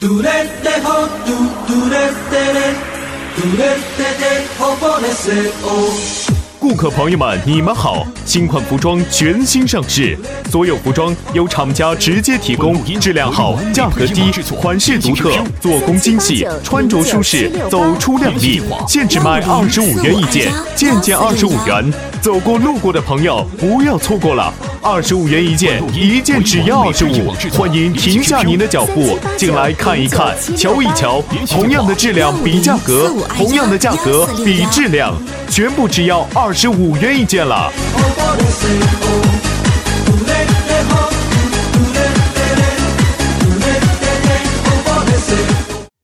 顾客朋友们，你们好！新款服装全新上市，所有服装由厂家直接提供，质量好，价格低，款式独特，做工精细，穿着舒适，走出靓丽。限制卖25元一件，件件25元。走过路过的朋友不要错过了，25元一件，一件只要25。欢迎停下您的脚步，进来看一看，瞧一瞧。同样的质量比价格，同样的价格比质量，全部只要25元一件了。